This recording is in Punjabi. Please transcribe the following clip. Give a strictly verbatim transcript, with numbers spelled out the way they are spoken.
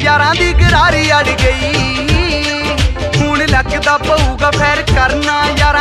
यारां दी गरारी अड़ गई। हुण लगदा पऊगा फैर करना यारां